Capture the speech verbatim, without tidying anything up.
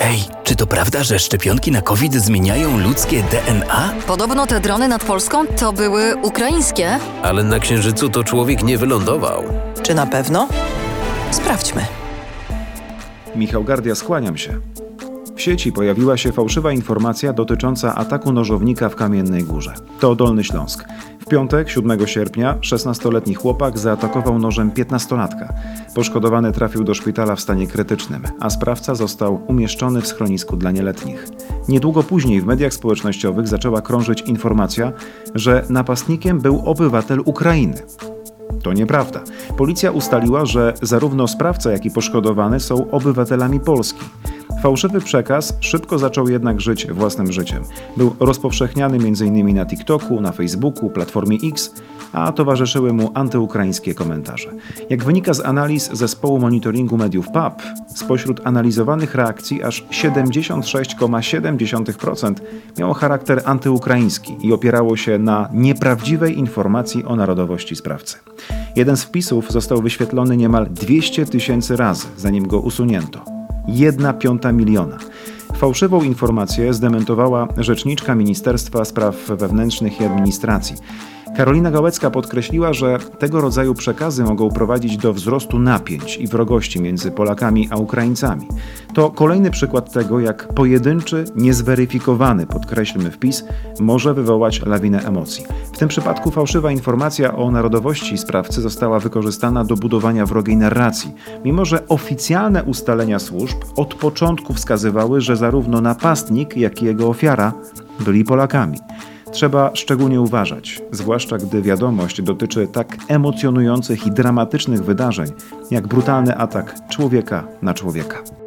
Ej, czy to prawda, że szczepionki na COVID zmieniają ludzkie D N A? Podobno te drony nad Polską to były ukraińskie. Ale na Księżycu to człowiek nie wylądował. Czy na pewno? Sprawdźmy. Michał Gardia, skłaniam się. W sieci pojawiła się fałszywa informacja dotycząca ataku nożownika w Kamiennej Górze. To Dolny Śląsk. W piątek, siódmego sierpnia, szesnastoletni chłopak zaatakował nożem piętnastolatka. Poszkodowany trafił do szpitala w stanie krytycznym, a sprawca został umieszczony w schronisku dla nieletnich. Niedługo później w mediach społecznościowych zaczęła krążyć informacja, że napastnikiem był obywatel Ukrainy. To nieprawda. Policja ustaliła, że zarówno sprawca, jak i poszkodowany są obywatelami Polski. Fałszywy przekaz szybko zaczął jednak żyć własnym życiem. Był rozpowszechniany m.in. na TikToku, na Facebooku, Platformie X, a towarzyszyły mu antyukraińskie komentarze. Jak wynika z analiz zespołu monitoringu mediów P A P, spośród analizowanych reakcji aż siedemdziesiąt sześć przecinek siedem procent miało charakter antyukraiński i opierało się na nieprawdziwej informacji o narodowości sprawcy. Jeden z wpisów został wyświetlony niemal dwieście tysięcy razy, zanim go usunięto. Jedna piąta miliona. Fałszywą informację zdementowała rzeczniczka Ministerstwa Spraw Wewnętrznych i Administracji. Karolina Gałecka podkreśliła, że tego rodzaju przekazy mogą prowadzić do wzrostu napięć i wrogości między Polakami a Ukraińcami. To kolejny przykład tego, jak pojedynczy, niezweryfikowany, podkreślmy wpis, może wywołać lawinę emocji. W tym przypadku fałszywa informacja o narodowości sprawcy została wykorzystana do budowania wrogiej narracji, mimo że oficjalne ustalenia służb od początku wskazywały, że zarówno napastnik, jak i jego ofiara byli Polakami. Trzeba szczególnie uważać, zwłaszcza gdy wiadomość dotyczy tak emocjonujących i dramatycznych wydarzeń, jak brutalny atak człowieka na człowieka.